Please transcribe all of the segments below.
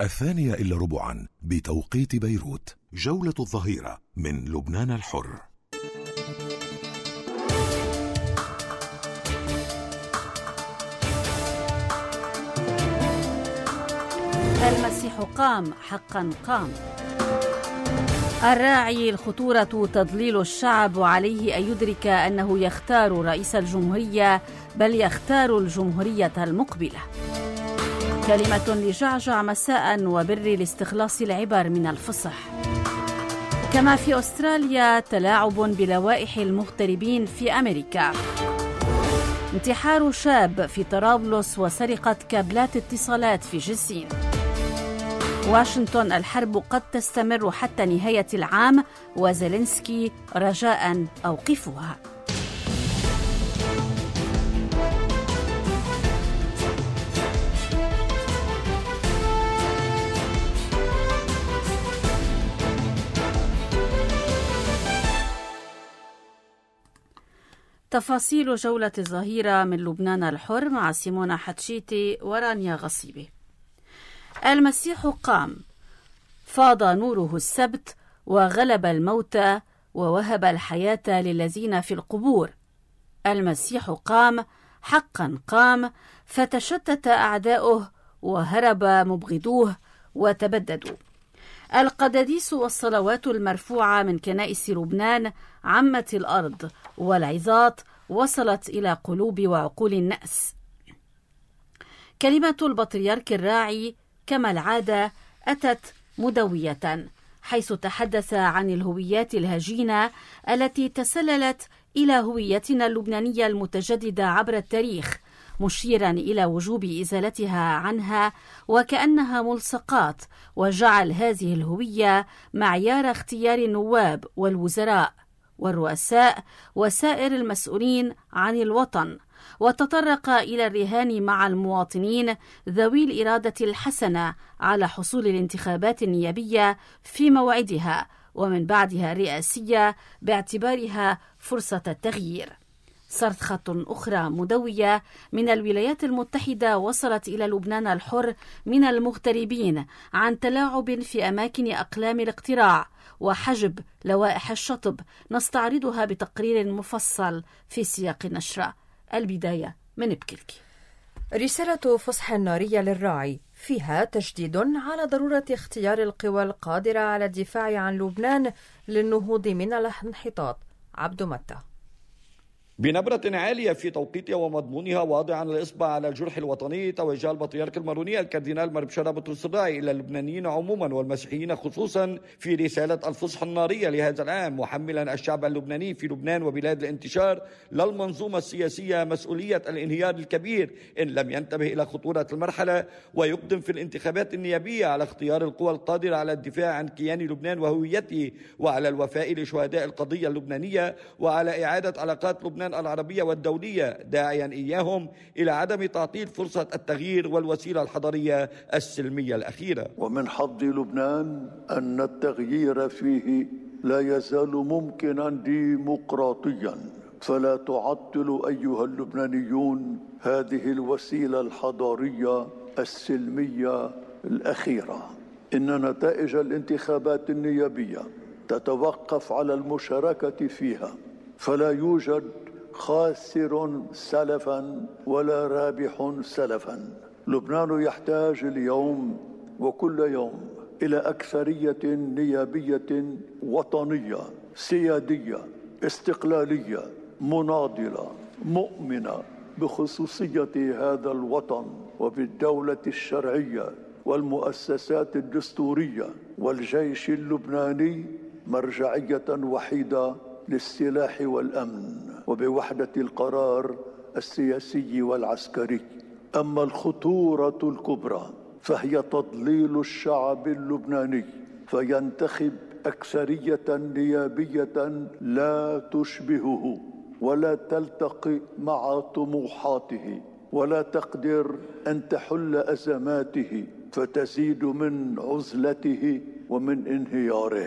2:15 بتوقيت بيروت. جولة الظهيرة من لبنان الحر. المسيح قام، حقا قام. الراعي الخطورة تضليل الشعب، وعليه أن يدرك أنه يختار رئيس الجمهورية، بل يختار الجمهورية المقبلة. كلمة لجعجع مساء وبر لاستخلاص العبر من الفصح. كما في أستراليا تلاعب بلوائح المغتربين في أمريكا. انتحار شاب في طرابلس وسرقة كابلات اتصالات في جسيم. واشنطن: الحرب قد تستمر حتى نهاية العام، وزيلينسكي: رجاء أوقفوها. تفاصيل جولة الظهيرة من لبنان الحر مع سيمونا حتشيتي ورانيا غصيبي. المسيح قام، فاض نوره السبت وغلب الموتى ووهب الحياة للذين في القبور. المسيح قام، حقا قام، فتشتت أعداؤه وهرب مبغضوه وتبددوا. القداديس والصلوات المرفوعة من كنائس لبنان عمت الأرض، والعظات وصلت إلى قلوب وعقول الناس. كلمة البطريرك الراعي كما العادة أتت مدوية، حيث تحدث عن الهويات الهجينة التي تسللت إلى هويتنا اللبنانية المتجددة عبر التاريخ، مشيرا إلى وجوب إزالتها عنها وكأنها ملصقات، وجعل هذه الهوية معيار اختيار النواب والوزراء والرؤساء وسائر المسؤولين عن الوطن، وتطرق إلى الرهان مع المواطنين ذوي الإرادة الحسنة على حصول الانتخابات النيابية في موعدها ومن بعدها الرئاسية باعتبارها فرصة التغيير. صرخة أخرى مدوية من الولايات المتحدة وصلت إلى لبنان الحر من المغتربين عن تلاعب في أماكن أقلام الاقتراع وحجب لوائح الشطب، نستعرضها بتقرير مفصل في سياق النشرة. البداية من بكلكي. رسالة فصح نارية للراعي، فيها تشديد على ضرورة اختيار القوى القادرة على الدفاع عن لبنان للنهوض من الانحطاط. عبد متى. بنبرة عالية في توقيتها ومضمونها، واضعا الإصبع على الجرح الوطني، توجه البطريرك الماروني الكاردينال مربشرة بطرس الراعي إلى اللبنانيين عموما والمسيحيين خصوصا في رسالة الفصح النارية لهذا العام، محملا الشعب اللبناني في لبنان وبلاد الانتشار للمنظومة السياسية مسؤولية الانهيار الكبير إن لم ينتبه إلى خطورة المرحلة ويقدم في الانتخابات النيابية على اختيار القوى القادرة على الدفاع عن كيان لبنان وهويته، وعلى الوفاء لشهداء القضية اللبنانية، وعلى إعادة علاقات لبنان العربية والدولية، داعيا إياهم إلى عدم تعطيل فرصة التغيير والوسيلة الحضارية السلمية الأخيرة. ومن حظ لبنان أن التغيير فيه لا يزال ممكنا ديمقراطيا، فلا تعطلوا أيها اللبنانيون هذه الوسيلة الحضارية السلمية الأخيرة. إن نتائج الانتخابات النيابية تتوقف على المشاركة فيها، فلا يوجد خاسر سلفا ولا رابح سلفا. لبنان يحتاج اليوم وكل يوم إلى أكثرية نيابية وطنية سيادية استقلالية مناضلة مؤمنة بخصوصية هذا الوطن وبالدولة الشرعية والمؤسسات الدستورية والجيش اللبناني مرجعية وحيدة للسلاح والأمن وبوحدة القرار السياسي والعسكري. أما الخطورة الكبرى فهي تضليل الشعب اللبناني، فينتخب أكثرية نيابية لا تشبهه ولا تلتقي مع طموحاته ولا تقدر أن تحل أزماته، فتزيد من عزلته ومن انهياره.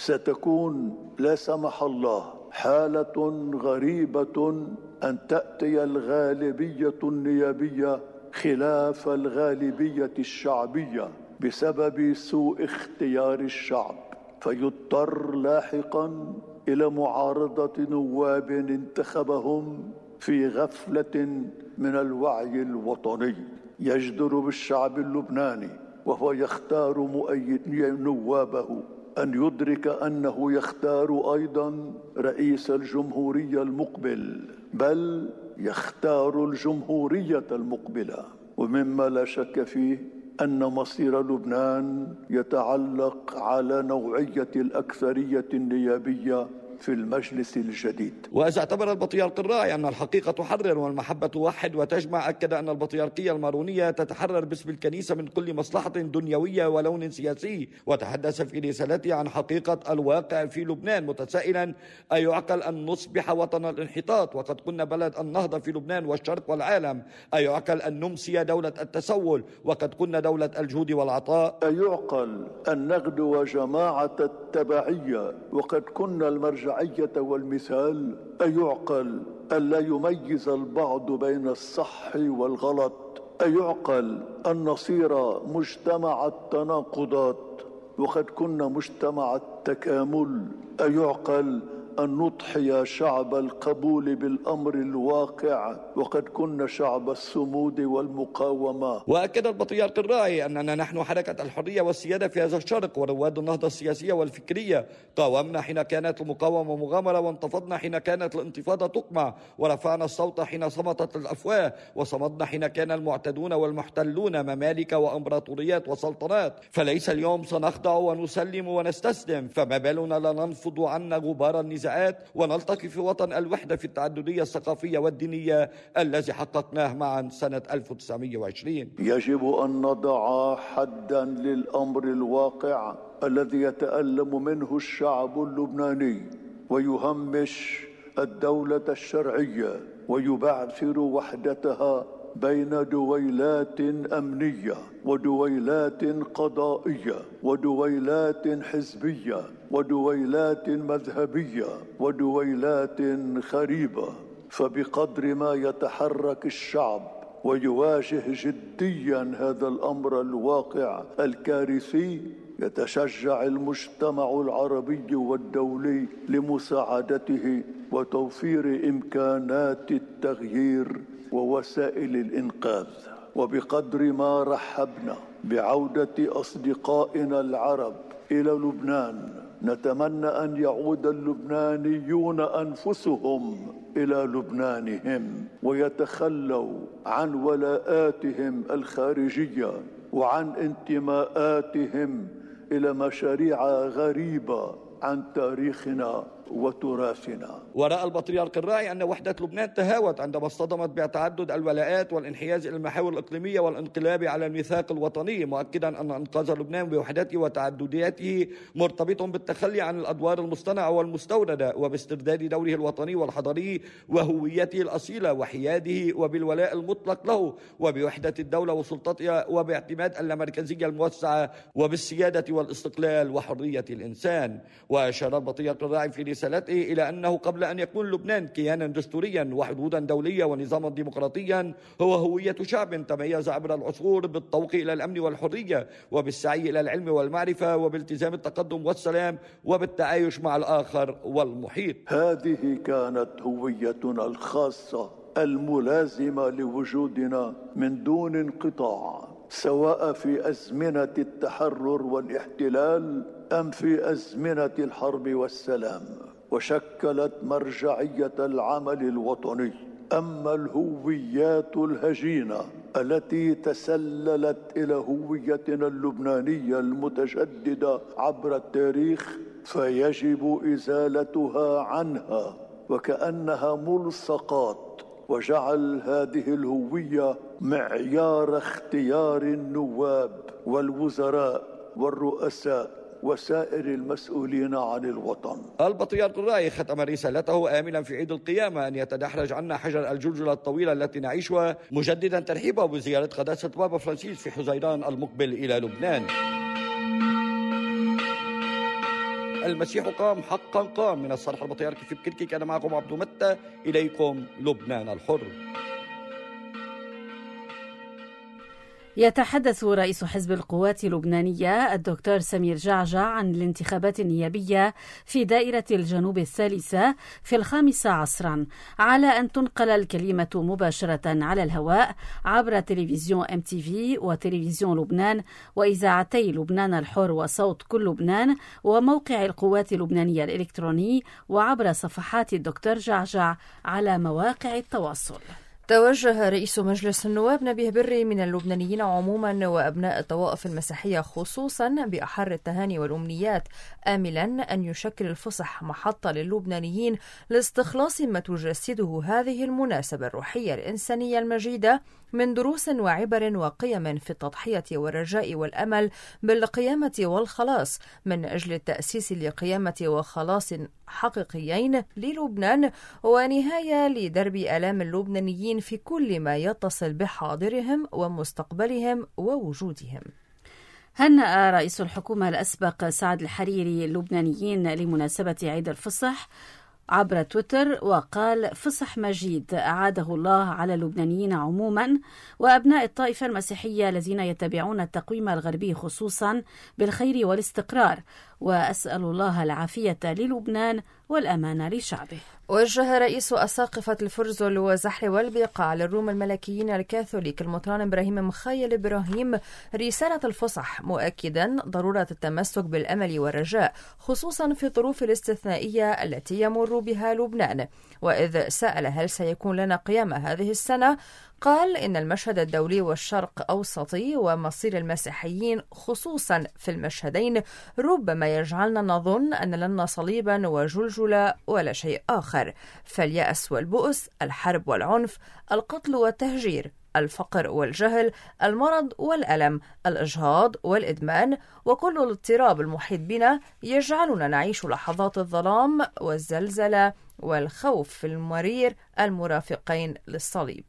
ستكون لا سمح الله حالة غريبة أن تأتي الغالبية النيابية خلاف الغالبية الشعبية بسبب سوء اختيار الشعب، فيضطر لاحقا إلى معارضة نواب انتخبهم في غفلة من الوعي الوطني. يجدر بالشعب اللبناني وهو يختار نوابه أن يدرك أنه يختار أيضا رئيس الجمهورية المقبل، بل يختار الجمهورية المقبلة. ومما لا شك فيه أن مصير لبنان يتعلق على نوعية الأكثرية النيابية في المجلس الجديد. وإذا اعتبر البطريرك الراعي أن الحقيقة تحرر والمحبة توحد وتجمع، أكد أن البطريركية المارونية تتحرر باسم الكنيسة من كل مصلحة دنيوية ولون سياسي. وتحدث في رسالته عن حقيقة الواقع في لبنان متسائلا: أيعقل أن نصبح وطن الانحطاط وقد كنا بلد النهضة في لبنان والشرق والعالم؟ أيعقل أن نمسي دولة التسول وقد كنا دولة الجهود والعطاء؟ أيعقل أن نغدو جماعة التبعية وقد كنا المرجع والمثال؟ أيعقل أن لا يميز البعض بين الصح والغلط؟ أيعقل أن نصير مجتمع التناقضات وقد كنا مجتمع التكامل؟ أيعقل أن نضحي شعب القبول بالأمر الواقع وقد كنا شعب الصمود والمقاومة؟ وأكد البطريرك الراعي أننا نحن حركة الحرية والسيادة في هذا الشرق ورواد النهضة السياسية والفكرية. قاومنا حين كانت المقاومة مغامرة، وانتفضنا حين كانت الانتفاضة تقمع، ورفعنا الصوت حين صمتت الأفواه، وصمدنا حين كان المعتدون والمحتلون ممالك وأمبراطوريات وسلطنات. فليس اليوم سنخضع ونسلم ونستسلم، فما بالنا لا ننفض عنا غبار النزاعات ونلتقي في وطن الوحدة في التعددية الثقافية والدينية الذي حققناه معا سنة 1920. يجب أن نضع حدا للأمر الواقع الذي يتألم منه الشعب اللبناني ويهمش الدولة الشرعية ويبعثر وحدتها بين دويلات أمنية ودويلات قضائية ودويلات حزبية ودويلات مذهبية ودويلات خريبة. فبقدر ما يتحرك الشعب ويواجه جديا هذا الأمر الواقع الكارثي، يتشجع المجتمع العربي والدولي لمساعدته وتوفير إمكانات التغيير ووسائل الإنقاذ. وبقدر ما رحبنا بعودة أصدقائنا العرب إلى لبنان، نتمنى أن يعود اللبنانيون أنفسهم إلى لبنانهم ويتخلوا عن ولاءاتهم الخارجية وعن انتماءاتهم إلى مشاريع غريبة عن تاريخنا وتراثنا. ورأى البطريرك الراعي أن وحدة لبنان تهاوت عندما اصطدمت بتعدد الولاءات والانحياز إلى المحاور الإقليمية والانقلاب على الميثاق الوطني، مؤكدا أن إنقاذ لبنان بوحدته وتعدديته مرتبط بالتخلي عن الأدوار المصطنعة والمستوردة وباسترداد دوره الوطني والحضاري وهويته الأصيلة وحياده وبالولاء المطلق له وبوحدة الدولة وسلطتها وباعتماد اللامركزية الموسعة وبالسيادة والاستقلال وحرية الإنسان. وأشار البطريرك الراعي في رسالته إلى أنه قبل أن يكون لبنان كيانا دستوريا وحدودا دولية ونظاما ديمقراطيا، هو هوية شعب تميز عبر العصور بالطوق إلى الأمن والحرية وبالسعي إلى العلم والمعرفة وبالتزام التقدم والسلام وبالتعايش مع الآخر والمحيط. هذه كانت هويتنا الخاصة الملازمة لوجودنا من دون انقطاع، سواء في أزمنة التحرر والاحتلال أم في أزمنة الحرب والسلام، وشكلت مرجعية العمل الوطني. أما الهويات الهجينة التي تسللت إلى هويتنا اللبنانية المتجددة عبر التاريخ فيجب إزالتها عنها وكأنها ملصقات، وجعل هذه الهوية معيار اختيار النواب والوزراء والرؤساء وسائر المسؤولين عن الوطن. البطريرك الراعي ختم رسالته آملا في عيد القيامة أن يتدحرج عنا حجر الجلجلة الطويلة التي نعيشها، مجددا ترحيبه بزيارة قداسة بابا فرانسيس في حزيران المقبل إلى لبنان. المسيح قام، حقا قام. من الصرح البطريركي في بكركي، كان معكم عبدو متى. إليكم لبنان الحر. يتحدث رئيس حزب القوات اللبنانية الدكتور سمير جعجع عن الانتخابات النيابية في دائرة الجنوب الثالثة في 5 عصرا، على أن تنقل الكلمة مباشرة على الهواء عبر تلفزيون MTV وتلفزيون لبنان وإذاعتي لبنان الحر وصوت كل لبنان وموقع القوات اللبنانية الإلكتروني، وعبر صفحات الدكتور جعجع على مواقع التواصل. توجه رئيس مجلس النواب نبيه بري من اللبنانيين عموما وأبناء الطوائف المسيحية خصوصا بأحر التهاني والأمنيات، آملا أن يشكل الفصح محطة للبنانيين لاستخلاص ما تجسده هذه المناسبة الروحية الإنسانية المجيدة من دروس وعبر وقيم في التضحية والرجاء والأمل بالقيامة والخلاص، من أجل التأسيس لقيامة وخلاص حقيقيين للبنان، ونهاية لدرب آلام اللبنانيين في كل ما يتصل بحاضرهم ومستقبلهم ووجودهم. هنأ رئيس الحكومة الأسبق سعد الحريري اللبنانيين لمناسبة عيد الفصح عبر تويتر، وقال: فصح مجيد أعاده الله على اللبنانيين عموما وأبناء الطائفة المسيحية الذين يتبعون التقويم الغربي خصوصا بالخير والاستقرار، وأسأل الله العافية للبنان والأمان لشعبه. وجه رئيس أساقفة الفرزل وزحل والبقاع للروم الملكيين الكاثوليك المطران إبراهيم مخيل إبراهيم رسالة الفصح، مؤكدا ضرورة التمسك بالأمل والرجاء خصوصا في الظروف الاستثنائية التي يمر بها لبنان. وإذ سأل هل سيكون لنا قيامة هذه السنة، قال إن المشهد الدولي والشرق أوسطي ومصير المسيحيين خصوصا في المشهدين ربما يجعلنا نظن أن لنا صليبا وجلجلة ولا شيء آخر، فاليأس والبؤس، الحرب والعنف، القتل والتهجير، الفقر والجهل، المرض والألم، الإجهاض والإدمان، وكل الاضطراب المحيط بنا يجعلنا نعيش لحظات الظلام والزلزلة والخوف المرير المرافقين للصليب.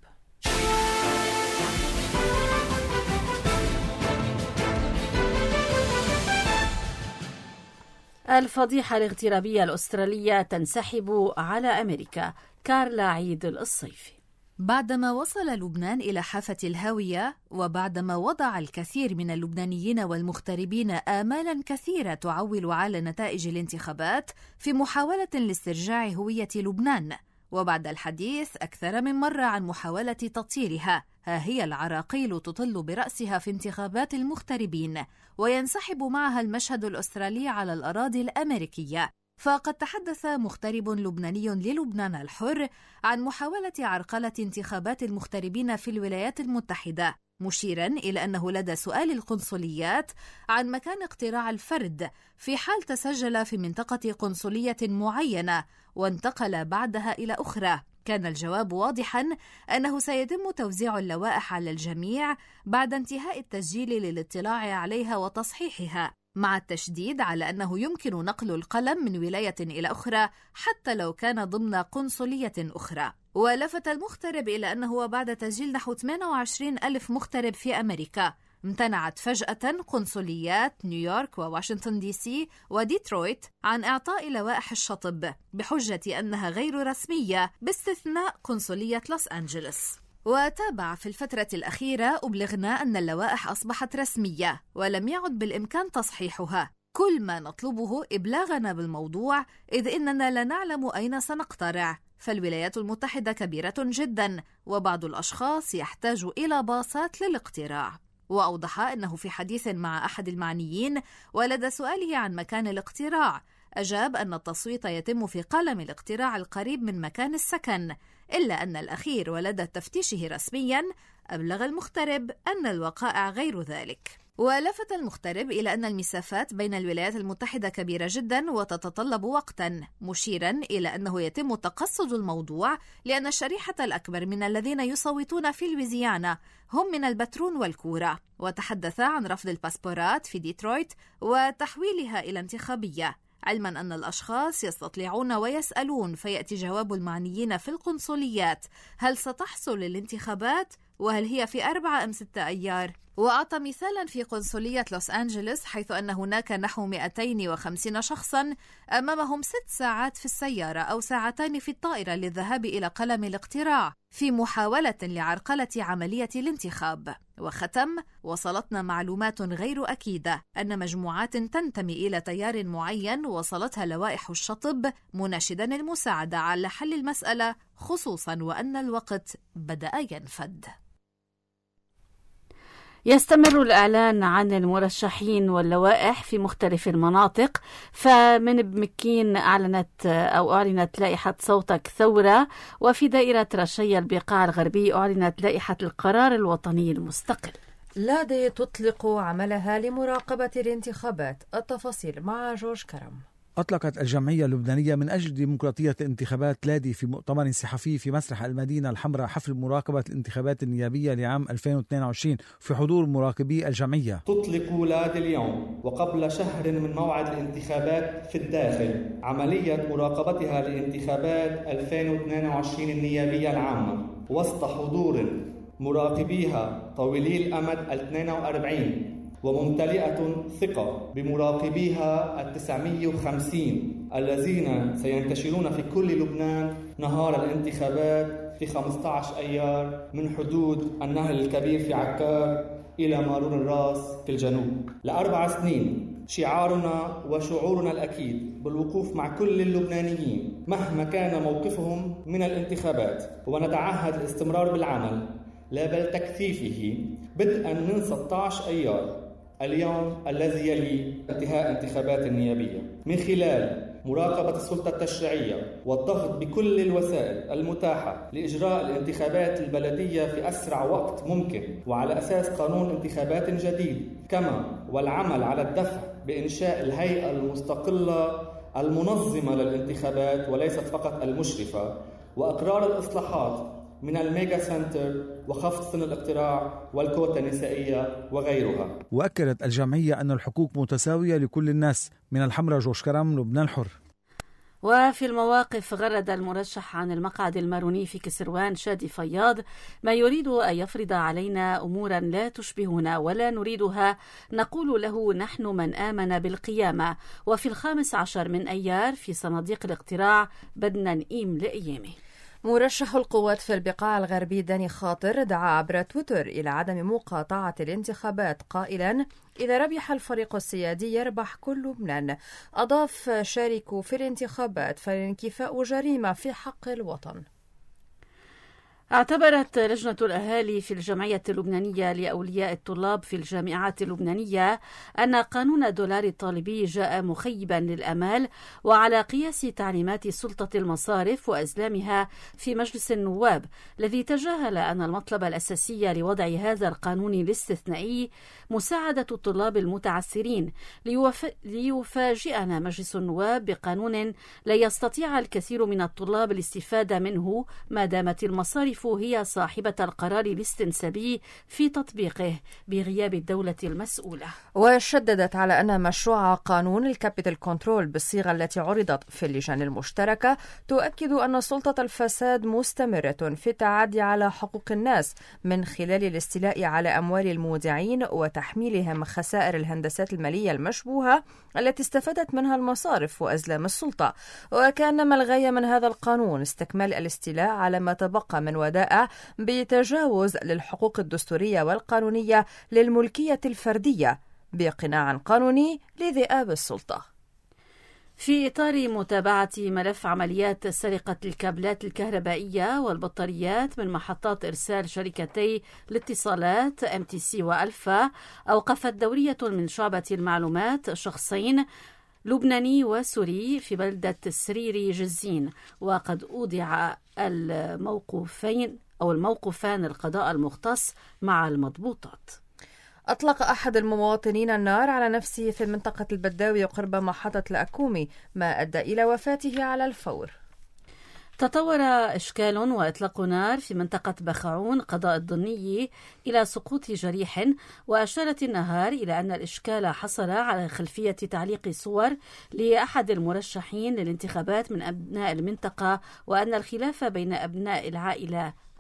الفضيحة الاغترابية الأسترالية تنسحب على أمريكا. كارلا عيد الصيفي. بعدما وصل لبنان إلى حافة الهاوية، وبعدما وضع الكثير من اللبنانيين والمغتربين آمالا كثيرة تعول على نتائج الانتخابات في محاولة لاسترجاع هوية لبنان، وبعد الحديث أكثر من مرة عن محاولة تطييرها، ها هي العراقيل تطل برأسها في انتخابات المغتربين، وينسحب معها المشهد الأسترالي على الأراضي الأمريكية. فقد تحدث مغترب لبناني للبنان الحر عن محاولة عرقلة انتخابات المغتربين في الولايات المتحدة، مشيرا إلى أنه لدى سؤال القنصليات عن مكان اقتراع الفرد في حال تسجل في منطقة قنصلية معينة وانتقل بعدها إلى أخرى، كان الجواب واضحا أنه سيتم توزيع اللوائح على الجميع بعد انتهاء التسجيل للاطلاع عليها وتصحيحها، مع التشديد على أنه يمكن نقل القلم من ولاية إلى أخرى حتى لو كان ضمن قنصلية أخرى. ولفت المغترب إلى أنه وبعد تسجيل نحو 28,000 مغترب في أمريكا، امتنعت فجأة قنصليات نيويورك وواشنطن دي سي وديترويت عن إعطاء لوائح الشطب بحجة أنها غير رسمية باستثناء قنصلية لوس أنجلوس. وتابع في الفترة الأخيرة أبلغنا أن اللوائح أصبحت رسمية ولم يعد بالإمكان تصحيحها. كل ما نطلبه إبلاغنا بالموضوع، إذ إننا لا نعلم أين سنقترع، فالولايات المتحدة كبيرة جدا وبعض الأشخاص يحتاج إلى باصات للاقتراع. وأوضح أنه في حديث مع أحد المعنيين ولدى سؤاله عن مكان الاقتراع، أجاب أن التصويت يتم في قلم الاقتراع القريب من مكان السكن، إلا أن الأخير ولدى تفتيشه رسميا أبلغ المغترب أن الوقائع غير ذلك. ولفت المغترب إلى أن المسافات بين الولايات المتحدة كبيرة جدا وتتطلب وقتا، مشيرا إلى أنه يتم تقصد الموضوع لأن الشريحة الأكبر من الذين يصوتون في لويزيانا هم من البترون والكورة. وتحدث عن رفض الباسبورات في ديترويت وتحويلها إلى انتخابية، علما أن الأشخاص يستطلعون ويسألون فيأتي جواب المعنيين في القنصليات: هل ستحصل الانتخابات؟ وهل هي في 4 أم 6 أيار؟ وأعطى مثالا في قنصلية لوس أنجلوس، حيث أن هناك نحو 250 شخصا أمامهم 6 ساعات في السيارة أو 2 ساعات في الطائرة للذهاب إلى قلم الاقتراع في محاولة لعرقلة عملية الانتخاب. وختم: وصلتنا معلومات غير أكيدة أن مجموعات تنتمي إلى تيار معين وصلتها لوائح الشطب، مناشدا المساعدة على حل المسألة، خصوصا وأن الوقت بدأ ينفد. يستمر الإعلان عن المرشحين واللوائح في مختلف المناطق، فمن بمكين أعلنت لائحة صوتك ثورة، وفي دائرة رشية البقاع الغربي أعلنت لائحة القرار الوطني المستقل. لادي تطلق عملها لمراقبة الانتخابات. التفاصيل مع جورج كرم. أطلقت الجمعية اللبنانية من أجل ديمقراطية الانتخابات لادي في مؤتمر صحفي في مسرح المدينة الحمراء حفل مراقبة الانتخابات النيابية لعام 2022 في حضور مراقبي الجمعية. تطلق لادي اليوم وقبل شهر من موعد الانتخابات في الداخل عملية مراقبتها لانتخابات 2022 النيابية العامة وسط حضور مراقبيها طويلي الأمد 42 وممتلئة ثقة بمراقبيها 950 الذين سينتشرون في كل لبنان نهار الانتخابات في 15 أيار من حدود النهر الكبير في عكار إلى مارون الراس في الجنوب. ل4 سنين شعارنا وشعورنا الأكيد بالوقوف مع كل اللبنانيين مهما كان موقفهم من الانتخابات، ونتعهد الاستمرار بالعمل لا بل تكثيفه بدءا من 16 أيار اليوم الذي يلي انتهاء انتخابات النيابية، من خلال مراقبة السلطة التشريعية والضغط بكل الوسائل المتاحة لإجراء الانتخابات البلدية في أسرع وقت ممكن وعلى أساس قانون انتخابات جديد، كما والعمل على الدفع بإنشاء الهيئة المستقلة المنظمة للانتخابات وليست فقط المشرفة، وإقرار الإصلاحات من الميجا سنتر وخفض سن الاقتراع والكوتا النسائية وغيرها. وأكدت الجمعية أن الحقوق متساوية لكل الناس. من الحمراء جورج كرم، لبنان الحر. وفي المواقف غرد المرشح عن المقعد الماروني في كسروان شادي فياض: ما يريد أن يفرض علينا أمورا لا تشبهنا ولا نريدها، نقول له نحن من آمن بالقيامة، وفي 15 من أيار في صناديق الاقتراع بدنا نقيم لأيامه. مرشح القوات في البقاع الغربي داني خاطر دعا عبر تويتر إلى عدم مقاطعة الانتخابات قائلا: إذا ربح الفريق السيادي يربح كل لبنان. أضاف: شاركوا في الانتخابات فالانكفاء جريمة في حق الوطن. اعتبرت لجنة الأهالي في الجمعية اللبنانية لأولياء الطلاب في الجامعات اللبنانية أن قانون الدولار الطالبي جاء مخيبا للأمال، وعلى قياس تعليمات سلطة المصارف وأزلامها في مجلس النواب الذي تجاهل أن المطلب الأساسي لوضع هذا القانون الاستثنائي مساعدة الطلاب المتعسرين، ليفاجئنا مجلس النواب بقانون لا يستطيع الكثير من الطلاب الاستفادة منه ما دامت المصارف هي صاحبة القرار الاستنسابي في تطبيقه بغياب الدولة المسؤولة. وشددت على أن مشروع قانون الكابيتال كنترول بالصيغة التي عرضت في اللجان المشتركة تؤكد أن سلطة الفساد مستمرة في التعدي على حقوق الناس من خلال الاستيلاء على أموال المودعين وتحميلهم خسائر الهندسات المالية المشبوهة التي استفادت منها المصارف وأزلام السلطة. وكانما الغاية من هذا القانون استكمال الاستيلاء على ما تبقى من ودائع بتجاوز للحقوق الدستورية والقانونية للملكية الفردية بقناع قانوني لذئاب السلطة. في إطار متابعة ملف عمليات سرقة الكابلات الكهربائية والبطاريات من محطات إرسال شركتي الاتصالات MTC وألفا، أوقفت دورية من شعبة المعلومات شخصين لبناني وسوري في بلدة سريري جزين، وقد أودع الموقوفان القضاء المختص مع المضبوطات. أطلق أحد المواطنين النار على نفسه في منطقة البداوي قرب محطة الأكومي، ما أدى إلى وفاته على الفور. تطور إشكال وإطلاق نار في منطقة بخعون قضاء الضني إلى سقوط جريح، وأشارت النهار إلى أن الإشكال حصل على خلفية تعليق صور لأحد المرشحين للانتخابات من أبناء المنطقة، وأن الخلاف بين أبناء العائلة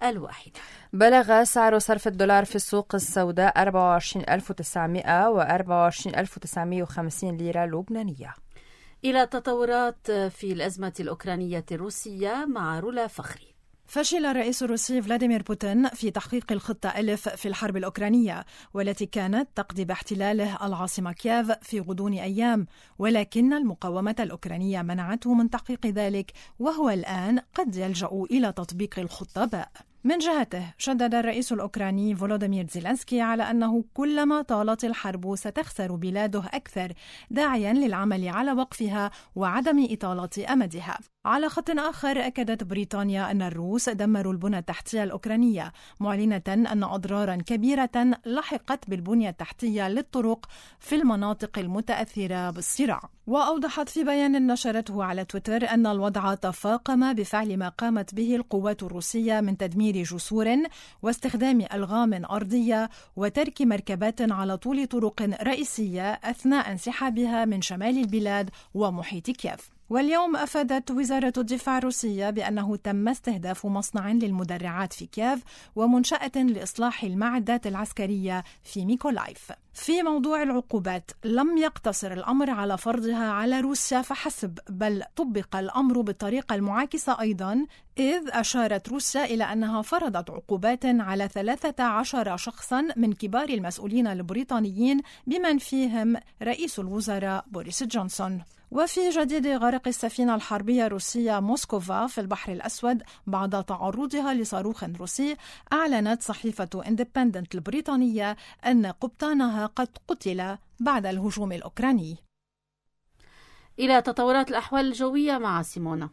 الواحدة. بلغ سعر صرف الدولار في السوق السوداء 24,900 و 24,950 ليرة لبنانية. إلى تطورات في الأزمة الأوكرانية الروسية مع رولا فخري. فشل الرئيس الروسي فلاديمير بوتين في تحقيق الخطة ألف في الحرب الأوكرانية، والتي كانت تقضي باحتلاله العاصمة كييف في غضون أيام، ولكن المقاومة الأوكرانية منعته من تحقيق ذلك، وهو الآن قد يلجأ إلى تطبيق الخطة باء. من جهته شدد الرئيس الأوكراني فولوديمير زيلينسكي على أنه كلما طالت الحرب ستخسر بلاده أكثر، داعيا للعمل على وقفها وعدم إطالة أمدها. على خط آخر أكدت بريطانيا أن الروس دمروا البنى التحتية الأوكرانية، معلنة أن أضرارا كبيرة لحقت بالبنية التحتية للطرق في المناطق المتأثرة بالصراع. وأوضحت في بيان نشرته على تويتر أن الوضع تفاقم بفعل ما قامت به القوات الروسية من تدمير جسور واستخدام ألغام أرضية وترك مركبات على طول طرق رئيسية أثناء انسحابها من شمال البلاد ومحيط كييف. واليوم أفادت وزارة الدفاع الروسية بأنه تم استهداف مصنع للمدرعات في كييف ومنشأة لإصلاح المعدات العسكرية في ميكولايف. في موضوع العقوبات، لم يقتصر الأمر على فرضها على روسيا فحسب، بل طبق الأمر بالطريقة المعاكسة أيضا، إذ أشارت روسيا إلى أنها فرضت عقوبات على 13 شخصا من كبار المسؤولين البريطانيين بمن فيهم رئيس الوزراء بوريس جونسون. وفي جديد غرق السفينة الحربية الروسية موسكوفا في البحر الأسود بعد تعرضها لصاروخ روسي، أعلنت صحيفة إندبندنت البريطانية أن قبطانها قد قتل بعد الهجوم الأوكراني. إلى تطورات الأحوال الجوية مع سيمونا.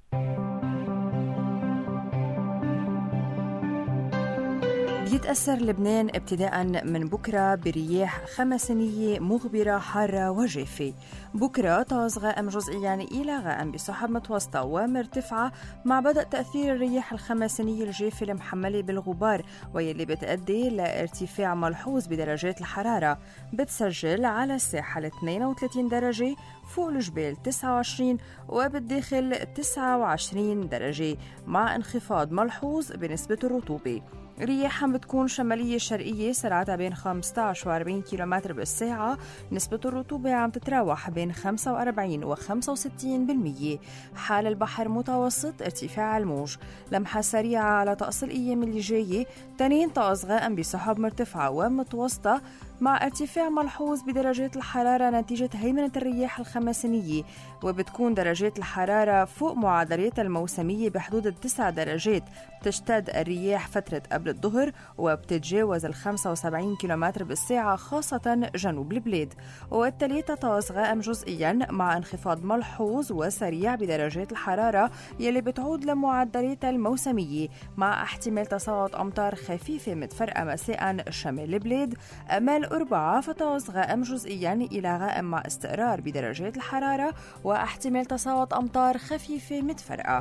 بيتأثر لبنان ابتداء من بكرة برياح خمسينية مغبرة حارة وجافة. بكرة طقس غائم جزئيا إلى غائم بسحب متوسطة ومرتفعة، مع بدء تأثير الرياح الخمسينية الجافة المحملة بالغبار، واللي بتؤدي لارتفاع ملحوظ بدرجات الحرارة. بتسجل على الساحل 32 درجة، فوق الجبال 29، وبالداخل 29 درجة، مع انخفاض ملحوظ بنسبة الرطوبة. رياح عم بتكون شمالية شرقية سرعتها بين 15 و 40 كيلومتر بالساعة، نسبة الرطوبة عم تتراوح بين 45 و 65%. حال البحر متوسط ارتفاع الموج. لمحة سريعة على طقس الأيام اللي جاية، تنين طقس غائم بسحب مرتفعة ومتوسطة، مع ارتفاع ملحوظ بدرجات الحرارة نتيجة هيمنة الرياح الخمسينية، وبتكون درجات الحرارة فوق معدلات الموسمية بحدود 9 درجات. تشتد الرياح فترة قبل الظهر وبتتجاوز 75 كيلومتر بالساعة خاصة جنوب البلاد. والثلاثة طقس غائم جزئيا مع انخفاض ملحوظ وسريع بدرجات الحرارة يلي بتعود لمعدلات الموسمية، مع احتمال تساقط أمطار خفيفة متفرقة مساء شمال البلاد. أما الأربعاء فطقس غائم جزئيا إلى غائم مع استقرار بدرجات الحرارة واحتمال تساقط أمطار خفيفة متفرقة.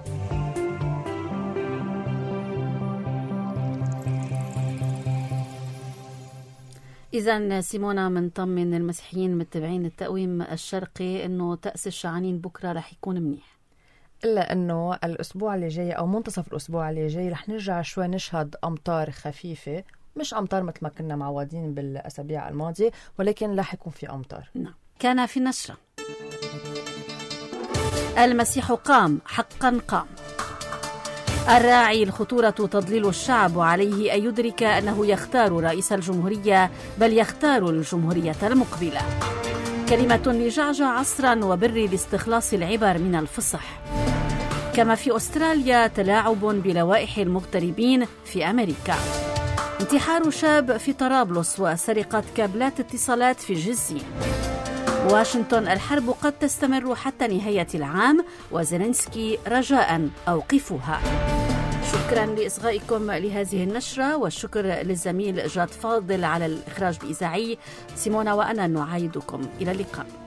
إذن سيمونا منطمن المسيحيين متبعين التقويم الشرقي إنه تأس الشعانين بكرة رح يكون منيح، إلا أنه الأسبوع اللي جاي أو منتصف الأسبوع اللي جاي رح نرجع شوي نشهد أمطار خفيفة، مش أمطار مثل ما كنا معودين بالأسابيع الماضية، ولكن رح يكون في أمطار. نعم. كان في نشرة: المسيح قام، حقا قام. الراعي الخطورة تضليل الشعب، وعليه أن يدرك أنه يختار رئيس الجمهورية، بل يختار الجمهورية المقبلة. كلمة لجعجع عصرا وبر لاستخلاص العبر من الفصح. كما في أستراليا تلاعب بلوائح المغتربين في أمريكا. انتحار شاب في طرابلس وسرقة كابلات اتصالات في جزين. واشنطن: الحرب قد تستمر حتى نهاية العام، وزيلينسكي: رجاء أوقفوها. شكرا لإصغائكم لهذه النشرة، والشكر للزميل جاد فاضل على الإخراج الإذاعي. سيمونا وأنا نعايدكم إلى اللقاء.